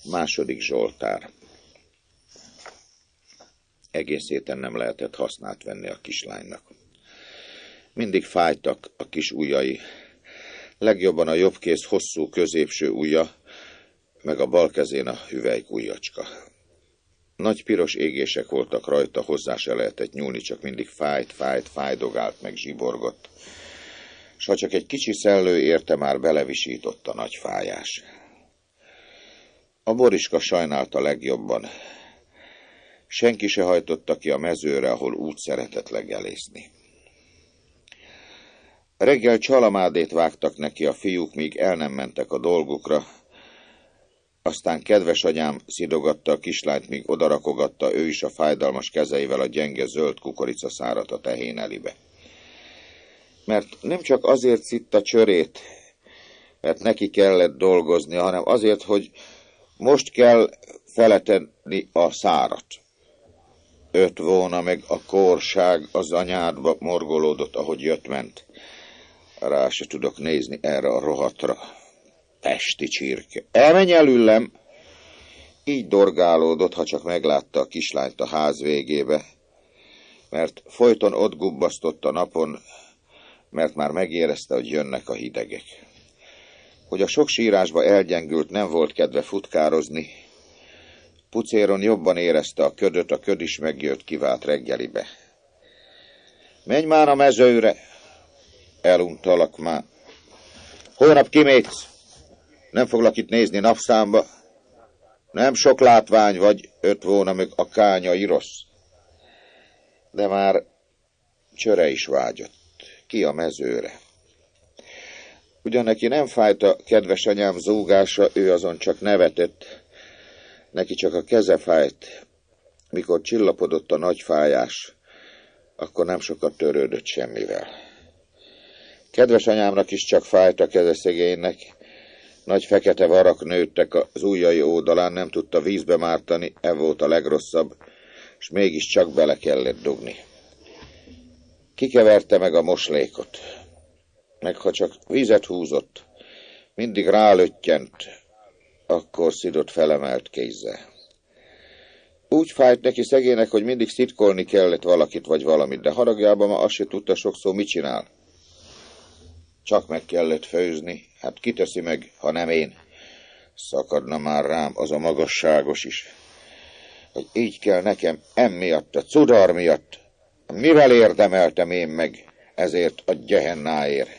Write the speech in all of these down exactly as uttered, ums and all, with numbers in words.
Második Zsoltár. Egész héten nem lehetett hasznát venni a kislánynak. Mindig fájtak a kis ujjai, legjobban a jobb kéz hosszú középső ujja, meg a bal kezén a hüvelyk ujjacska. Nagy piros égések voltak rajta, hozzá se lehetett nyúlni, csak mindig fájt, fájt, fájdogált, meg zsiborgott. S ha csak egy kicsi szellő érte, már belevisított a nagy fájás. A Boriska sajnálta legjobban. Senki se hajtotta ki a mezőre, ahol úgy szeretett legelészni. Reggel csalamádét vágtak neki a fiúk, míg el nem mentek a dolgukra. Aztán kedves anyám szidogatta a kislányt, míg odarakogatta ő is a fájdalmas kezeivel a gyenge zöld kukoricaszárat a tehénelibe. Mert nem csak azért szitta csörét, mert neki kellett dolgozni, hanem azért, hogy most kell feletenni a szárat. Öt volna meg a korság az anyádba morgolódott, ahogy jött-ment. Rá se tudok nézni erre a rohatra. Pesti csirke. Elmenj elüllem! Így dorgálódott, ha csak meglátta a kislányt a ház végébe, mert folyton ott gubbasztott a napon, mert már megérezte, hogy jönnek a hidegek. Hogy a sok sírásba elgyengült, nem volt kedve futkározni. Pucéron jobban érezte a ködöt, a köd is megjött, kivált reggelibe. Menj már a mezőre! Eluntalak már. Hónap kimész! Nem foglak itt nézni napszámba. Nem sok látvány vagy, öt volna meg a kányai rossz. De már csöre is vágyott. Ki a mezőre? Ugyan neki nem fájt a kedves anyám zúgása, ő azon csak nevetett. Neki csak a keze fájt. Mikor csillapodott a nagy fájás, akkor nem sokat törődött semmivel. Kedves anyámnak is csak fájt a keze szegénynek. Nagy fekete varak nőttek az ujjai oldalán, nem tudta vízbe mártani, e volt a legrosszabb, és mégis csak bele kellett dugni. Kikeverte meg a moslékot, meg ha csak vizet húzott, mindig rálöttyent, akkor szidott felemelt kézzel. Úgy fájt neki szegénynek, hogy mindig szitkolni kellett valakit vagy valamit, de haragjában ma azt se tudta sokszor, mit csinál. Csak meg kellett főzni, hát kiteszi meg, ha nem én. Szakadna már rám az a magasságos is, hogy így kell nekem emiatt, a cudar miatt. Mivel érdemeltem én meg ezért a gyehennáért?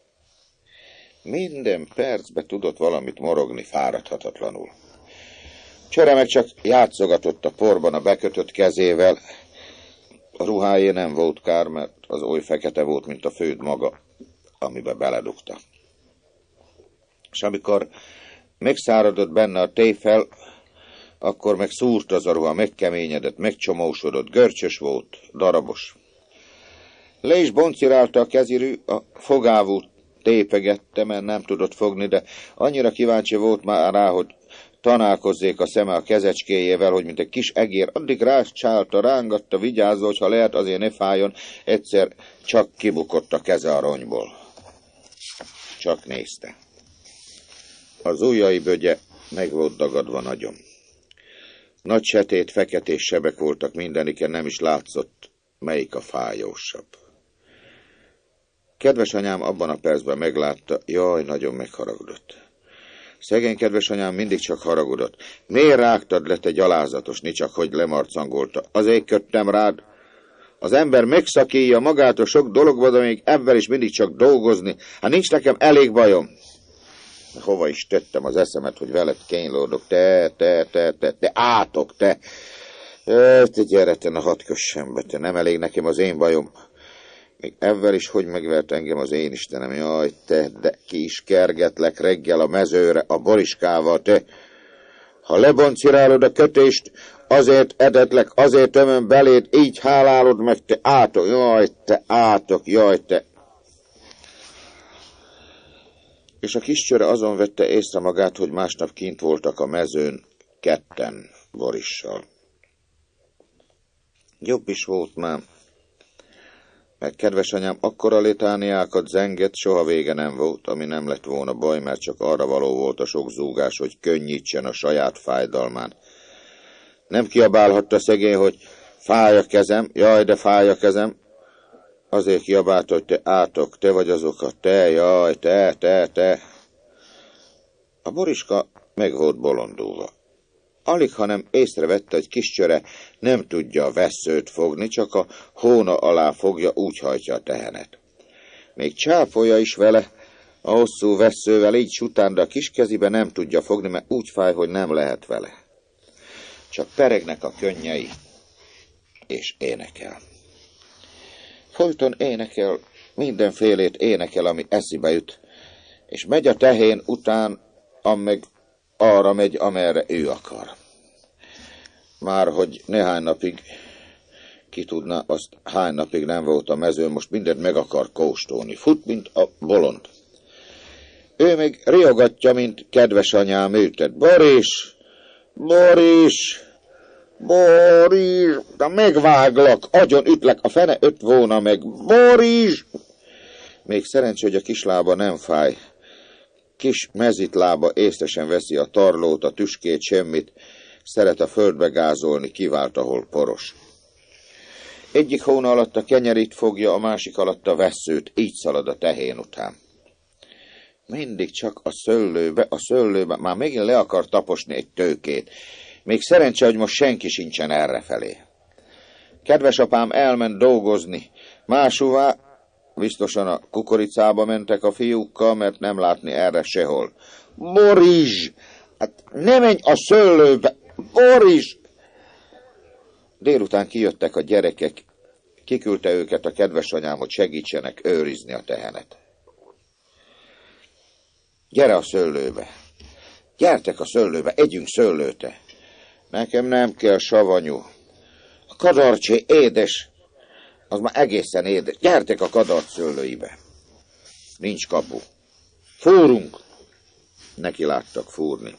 Minden percbe tudott valamit morogni fáradhatatlanul. Csere meg csak játszogatott a porban a bekötött kezével. A ruhájé nem volt kár, mert az oly fekete volt, mint a főd maga, amibe beledugta. És amikor megszáradott benne a téfel, akkor meg szúrt az a ruha, megkeményedett, megcsomósodott, görcsös volt, darabos. Le is boncirálta a kezirű, a fogávú tépegette, mert nem tudott fogni, de annyira kíváncsi volt már rá, hogy tanálkozzék a szeme a kezecskéjével, hogy mint egy kis egér, addig rácsálta, rángatta, vigyázva, hogy ha lehet, azért ne fájjon, egyszer csak kibukott a keze a ronyból. Csak nézte. Az ujjai bögye meg volt dagadva nagyon. Nagy setét, feketés sebek voltak mindeniken, nem is látszott, melyik a fájósabb. Kedves anyám abban a percben meglátta, jaj, nagyon megharagudott. Szegény kedves anyám mindig csak haragudott. Miért rágtad le, te gyalázatos, ni csak hogy lemarcangolta? Azért köttem rád. Az ember megszakíja magától sok dologba, de még ebben is mindig csak dolgozni. Hát nincs nekem elég bajom. Hova is tettem az eszemet, hogy veled kénylódok. Te, te, te, te, te, átok, te. Te gyere, te, na hadd kössem be, te, nem elég nekem az én bajom. Még ebben is hogy megvert engem az én Istenem. Jaj, te, de ki is kergetlek reggel a mezőre a Boriskával, te. Ha leboncirálod a kötést, azért edetlek, azért ömön beléd, így hálálod meg, te átok, jaj, te átok, jaj, te. És a kis csöre azon vette észre magát, hogy másnap kint voltak a mezőn ketten Borissal. Jobb is volt már. Meg kedves anyám akkora litániákat zengett, soha vége nem volt, ami nem lett volna baj, mert csak arra való volt a sok zúgás, hogy könnyítsen a saját fájdalmán. Nem kiabálhatta szegény, hogy fáj a kezem, jaj, de fáj a kezem. Azért kiabált, hogy te átok, te vagy az oka, te, jaj, te, te, te. A Boriska meg volt bolondulva. Alig, hanem észrevette, hogy kis csöre nem tudja a vesszőt fogni, csak a hóna alá fogja, úgy hajtja a tehenet. Még csápolja is vele, a hosszú vesszővel így sután, de a kis kezibe nem tudja fogni, mert úgy fáj, hogy nem lehet vele. Csak peregnek a könnyei, és énekel. Folyton énekel, mindenfélét énekel, ami eszibe jut, és megy a tehén után, ameg arra megy, amerre ő akar. Már hogy néhány napig ki tudna, azt hány napig nem volt a mezőn, most mindent meg akar kóstolni. Fut, mint a bolond. Ő meg riogatja, mint kedves anyám őtet. Boris! Boris! Boris! De megváglak, agyon ütlek, a fene öt volna meg. Boris! Még szerencsé, hogy a kislába nem fáj. Kis mezitlába észresen veszi a tarlót, a tüskét, semmit, szeret a földbe gázolni, kivált, ahol poros. Egyik hóna alatt a kenyerit fogja, a másik alatt a vesszőt, így szalad a tehén után. Mindig csak a szöllőbe, a szöllőbe, már megint le akar taposni egy tőkét. Még szerencse, hogy most senki sincsen errefelé. Kedves apám elment dolgozni, máshová, biztosan a kukoricába mentek a fiúkkal, mert nem látni erre sehol. Boris! Hát ne menj a szőlőbe! Boris! Délután kijöttek a gyerekek, kiküldte őket a kedves anyám, hogy segítsenek őrizni a tehenet. Gyere a szőlőbe! Gyertek a szőlőbe, együnk szőlőte! Nekem nem kell savanyú. A kadarcsé édes, az már egészen édes. Gyertek a kadarcs szőlőibe! Nincs kapu. Fúrunk! Neki láttak fúrni.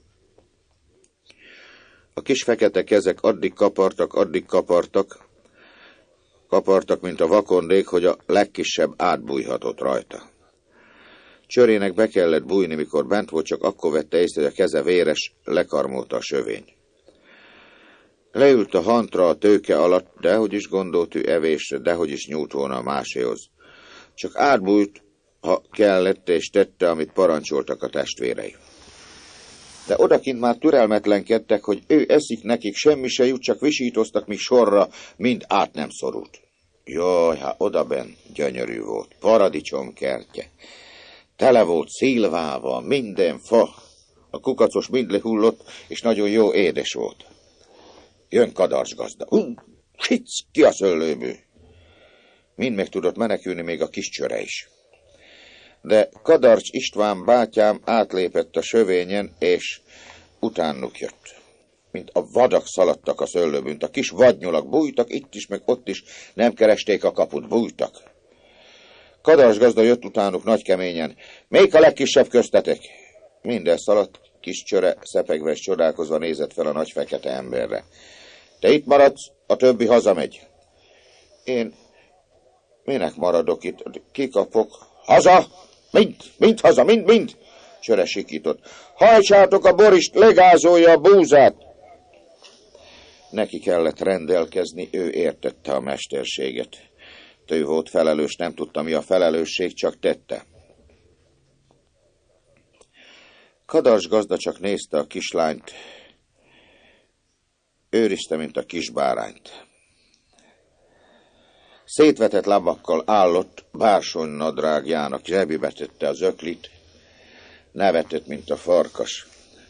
A kis fekete kezek addig kapartak, addig kapartak, kapartak, mint a vakondék, hogy a legkisebb átbújhatott rajta. Csörének be kellett bújni, mikor bent volt, csak akkor vette észre, hogy a keze véres, lekarmolta a sövény. Leült a hantra a tőke alatt, dehogy is gondolt ő evésre, dehogy is nyújt volna a máséhoz. Csak átbújt, ha kellett, és tette, amit parancsoltak a testvérei. De odakint már türelmetlenkedtek, hogy ő eszik, nekik semmi se jut, csak visítoztak, míg sorra mind át nem szorult. Jaj, hát odaben gyönyörű volt, paradicsom kertje. Tele volt szilvával, minden fa, a kukacos mind lehullott, és nagyon jó édes volt. Jön kadarcs gazda. Uh, hic, ki a szőlőből? Mind meg tudott menekülni, még a kis csöre is. De Kadarcs István bátyám átlépett a sövényen, és utánuk jött. Mint a vadak szaladtak a szőlőből, mint a kis vadnyulak bújtak, itt is, meg ott is, nem keresték a kaput, bújtak. Kadarcs gazda jött utánuk nagy keményen. Még a legkisebb köztetek? Minden szaladt, kis csöre szepegve és csodálkozva nézett fel a nagy fekete emberre. Te itt maradsz, a többi hazamegy. Én minek maradok itt? Kikapok. Haza! Mind, mind haza, mind, mind! Csöre sikított. Hajtsátok a Borist, legázolja a búzát! Neki kellett rendelkezni, ő értette a mesterséget. Ő volt felelős, nem tudta, mi a felelősség, csak tette. Kadarcs gazda csak nézte a kislányt, őrizte, mint a kis bárányt. Szétvetett lábakkal állott, bársonynadrágjának zsebibe tette az öklit, nevetett, mint a farkas.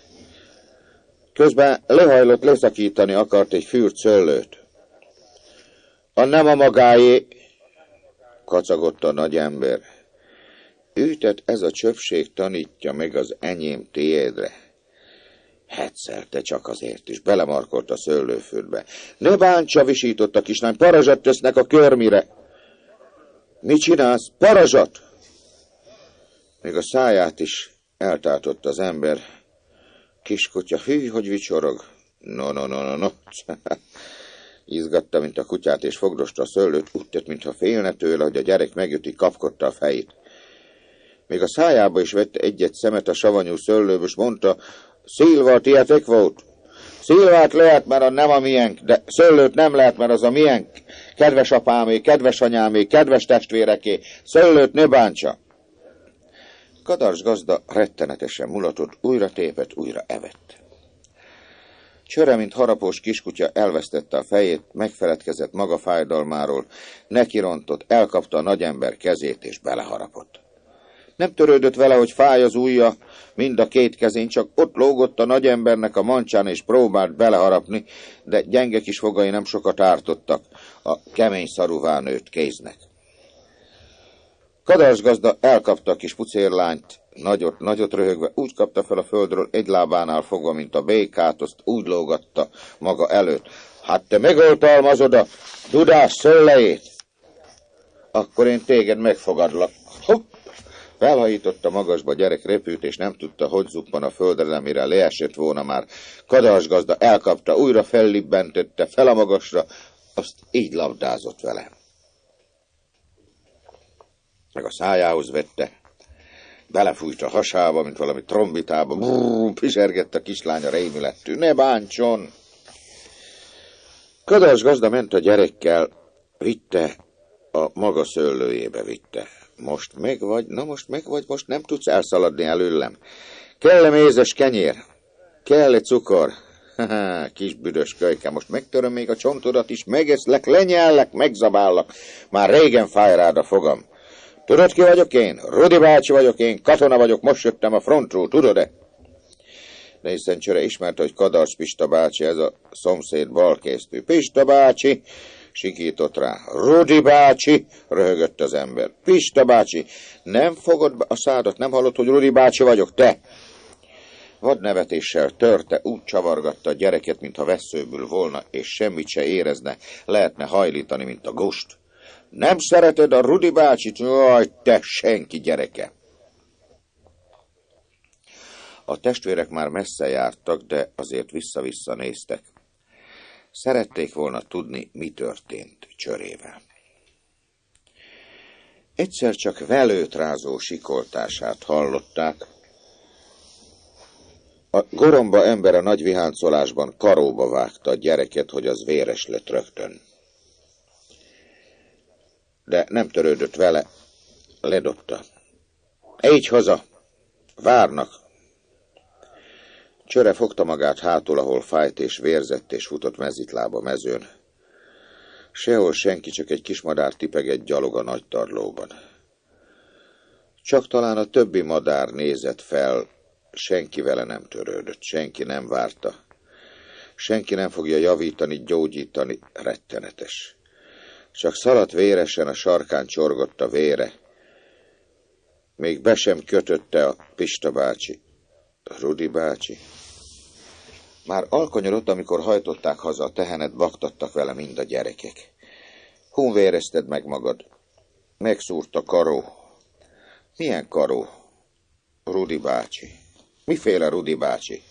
Közben lehajlott, leszakítani akart egy fűrt szőlőt. A nem a magáé, kacagott a nagy ember. Őtet ez a csöpség tanítja meg az enyém tiédre. Hetszelte csak azért is, belemarkolt a szőlőföldbe. Ne bántsa, visított a kislány, parazsat tesznek a körmire. Mit csinálsz? Parazsat! Még a száját is eltátott az ember. Kiskutya, hű, hogy vicsorog. No, no, no, no, no. Izgatta, mint a kutyát, és fogdosta a szőlőt, úgy tett, mintha félne tőle, hogy a gyerek megüti, kapkodta a fejét. Még a szájába is vette egy-egy szemet a savanyú szőlőből, és mondta, Szilva, tietek volt? Szilvát lehet, mert a nem a miénk, de szőlőt nem lehet, mert az a miénk. Kedves apámé, kedves anyámé, kedves testvéreké, szőlőt ne bántsa. Kadars gazda rettenetesen mulatott, újra tépett, újra evett. Csöre, mint harapós kiskutya, elvesztette a fejét, megfeledkezett maga fájdalmáról, nekirontott, elkapta a nagyember kezét és beleharapott. Nem törődött vele, hogy fáj az ujja, mind a két kezén, csak ott lógott a nagyembernek a mancsán, és próbált beleharapni, de gyenge kis fogai nem sokat ártottak a kemény szaruvá nőtt kéznek. Kadars gazda elkapta a kis pucérlányt, nagyot, nagyot röhögve, úgy kapta fel a földről egy lábánál fogva, mint a békát, azt úgy lógatta maga előtt. Hát te megoltalmazod a dudás szőlejét? Akkor én téged megfogadlak. Hopp! Felhajította magasba, gyerek repült, és nem tudta, hogy zuppan a földre, de mire leesett volna már. Kadars gazda elkapta, újra fellibbentötte fel a magasra, azt így labdázott vele. Meg a szájához vette, belefújt a hasába, mint valami trombitába, brrr, pisergett a kislánya rémülettű. Ne bántson! Kadars gazda ment a gyerekkel, vitte, a maga szőlőjébe vitte. Most meg vagy, na most meg vagy, most nem tudsz elszaladni előlem. Kell-e mézes kenyér? Kell-e cukor? Haha, kis büdös kölyke, most megtöröm még a csontodat is, megeszlek, lenyellek, megzabállak. Már régen fáj rád a fogam. Tudod, ki vagyok én? Rudi bácsi vagyok én, katona vagyok, most jöttem a frontról, tudod-e? De hiszen Csöre ismerte, hogy Kadars Pista bácsi, ez a szomszéd balkésztű. Pista bácsi, sikított rá. Rudi bácsi, röhögött az ember. Pista bácsi, nem fogod a szádat, nem hallod, hogy Rudi bácsi vagyok, te? Vadnevetéssel törte, úgy csavargatta a gyereket, mintha vesszőből volna, és semmit se érezne, lehetne hajlítani, mint a gust. Nem szereted a Rudi bácsit? Jaj, te senki gyereke! A testvérek már messze jártak, de azért vissza-vissza néztek. Szerették volna tudni, mi történt Csörével. Egyszer csak velőt rázó sikoltását hallották. A goromba ember a nagy viháncolásban karóba vágta a gyereket, hogy az véres lett rögtön. De nem törődött vele, ledobta. Így haza, várnak. Csöre fogta magát hátul, ahol fájt és vérzett, és futott mezitláb a mezőn. Sehol senki, csak egy kis madár tipegett gyalog a nagy tarlóban. Csak talán a többi madár nézett fel, senki vele nem törődött, senki nem várta. Senki nem fogja javítani, gyógyítani, rettenetes. Csak szaladt véresen, a sarkán csorgott a vére. Még be sem kötötte a Pista bácsi, Rudi bácsi. Már alkonyorodott, amikor hajtották haza a tehenet, baktattak vele mind a gyerekek. Hun vérezted meg magad. Megszúrt a karó. Milyen karó? Rudi bácsi. Miféle Rudi bácsi?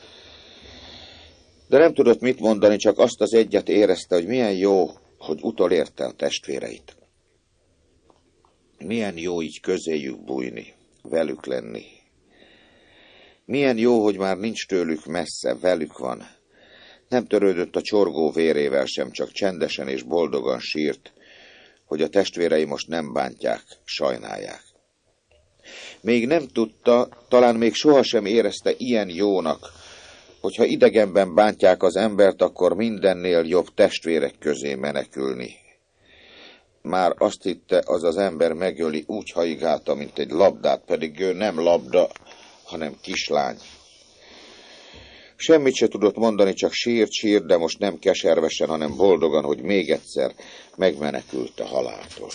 De nem tudott mit mondani, csak azt az egyet érezte, hogy milyen jó, hogy utolérte a testvéreit. Milyen jó így közéjük bújni, velük lenni. Milyen jó, hogy már nincs tőlük messze, velük van. Nem törődött a csorgó vérével sem, csak csendesen és boldogan sírt, hogy a testvérei most nem bántják, sajnálják. Még nem tudta, talán még sohasem érezte ilyen jónak, hogyha idegenben bántják az embert, akkor mindennél jobb testvérek közé menekülni. Már azt hitte, az az ember megöli, úgy haigálta, mint egy labdát, pedig ő nem labda, hanem kislány. Semmit se tudott mondani, csak sírt, sírt, de most nem keservesen, hanem boldogan, hogy még egyszer megmenekült a haláltól.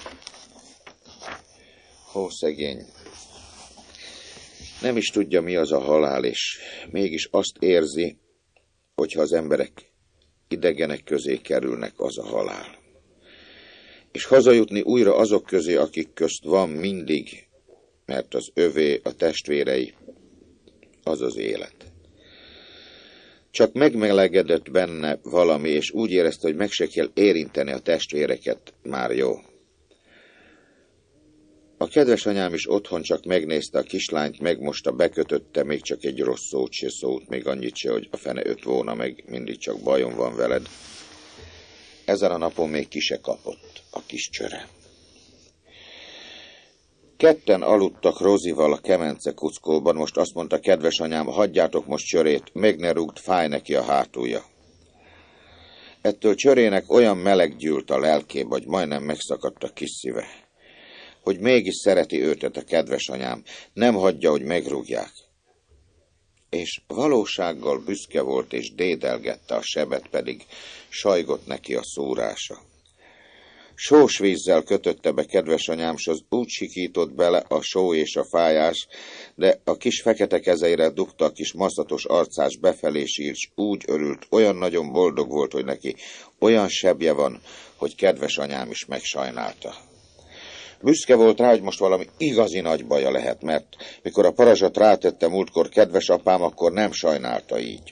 Ó, szegény! Nem is tudja, mi az a halál, és mégis azt érzi, hogyha az emberek idegenek közé kerülnek, az a halál. És hazajutni újra azok közé, akik közt van mindig, mert az övé, a testvérei, az az élet. Csak megmelegedett benne valami, és úgy érezte, hogy meg se kell érinteni a testvéreket, már jó. A kedves anyám is otthon csak megnézte a kislányt, megmosta, bekötötte, még csak egy rossz szót se szólt, még annyit se, hogy a fene öt volna meg, mindig csak bajom van veled. Ezen a napon még ki se kapott a kis Csöre. Ketten aludtak Rozival a kemence kuckóban, most azt mondta kedves anyám, hagyjátok most Csörét, meg ne rúgd, fáj neki a hátulja. Ettől Csörének olyan meleg gyűlt a lelkébe, hogy majdnem megszakadt a kis szíve. Hogy mégis szereti őtet a kedves anyám, nem hagyja, hogy megrúgják. És valósággal büszke volt, és dédelgette a sebet, pedig sajgott neki a szúrása. Sós vízzel kötötte be kedves anyám, s az úgy sikított bele a só és a fájás, de a kis fekete kezeire dugta a kis maszatos arcás befelé sírt, s úgy örült, olyan nagyon boldog volt, hogy neki olyan sebje van, hogy kedves anyám is megsajnálta. Büszke volt rá, hogy most valami igazi nagy baja lehet, mert mikor a parazsat rátette múltkor kedves apám, akkor nem sajnálta így.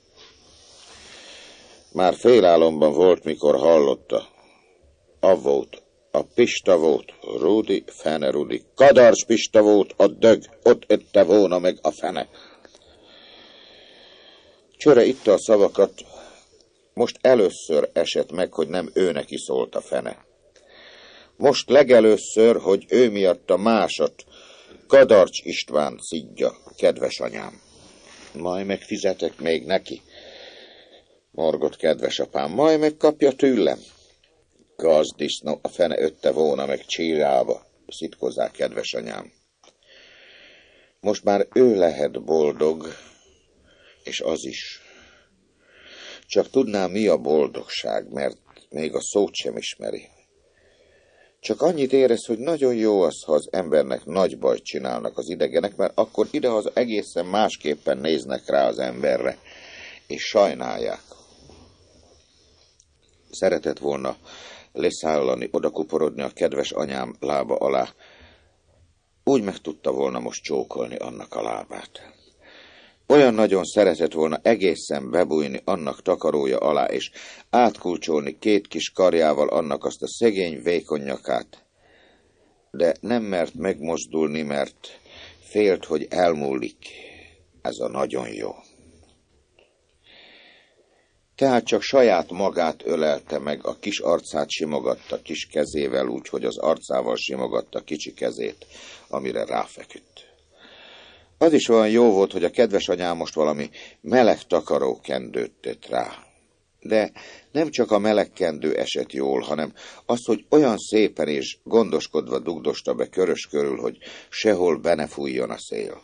Már félálomban volt, mikor hallotta. A volt, a Pista volt, Rudi, fene Rudi, Kadarcs Pista volt, a dög, ott ette volna meg a fene. Csöre itta a szavakat, most először esett meg, hogy nem ő neki szólt a fene. Most legelőször, hogy ő miatta másat, Kadarcs István szidja, kedves anyám. Majd megfizetek még neki, morgott kedves apám, majd megkapja tőlem. Gazdisznó, a fene ötte volna meg csírába, szitkozzák kedves anyám. Most már ő lehet boldog, és az is. Csak tudná, mi a boldogság, mert még a szót sem ismeri. Csak annyit érez, hogy nagyon jó az, ha az embernek nagy bajt csinálnak az idegenek, mert akkor idehaza egészen másképpen néznek rá az emberre, és sajnálják. Szeretett volna leszállani, odakuporodni a kedves anyám lába alá. Úgy meg tudta volna most csókolni annak a lábát. Olyan nagyon szeretett volna egészen bebújni annak takarója alá, és átkulcsolni két kis karjával annak azt a szegény vékony nyakát. De nem mert megmozdulni, mert félt, hogy elmúlik ez a nagyon jó. Tehát csak saját magát ölelte meg, a kis arcát simogatta kis kezével, úgy, hogy az arcával simogatta kicsi kezét, amire ráfeküdt. Az is olyan jó volt, hogy a kedves anyám most valami meleg takarókendőt tett rá. De nem csak a meleg kendő esett jól, hanem az, hogy olyan szépen és gondoskodva dugdosta be körös körül, hogy sehol be ne fújjon a szél.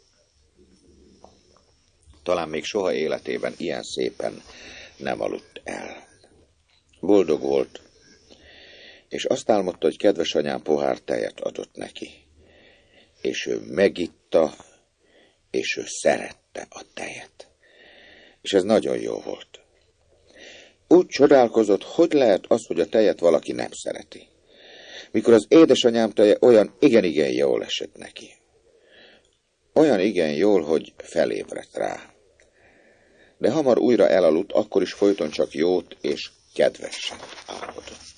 Talán még soha életében ilyen szépen nem aludt el. Boldog volt, és azt álmodta, hogy kedves anyám pohár tejet adott neki. És ő megitta, és ő szerette a tejet. És ez nagyon jó volt. Úgy csodálkozott, hogy lehet az, hogy a tejet valaki nem szereti. Mikor az édesanyám teje olyan igen-igen jól esett neki. Olyan igen jól, hogy felébredt rá. De hamar újra elaludt, akkor is folyton csak jót és kedvesen álmodott.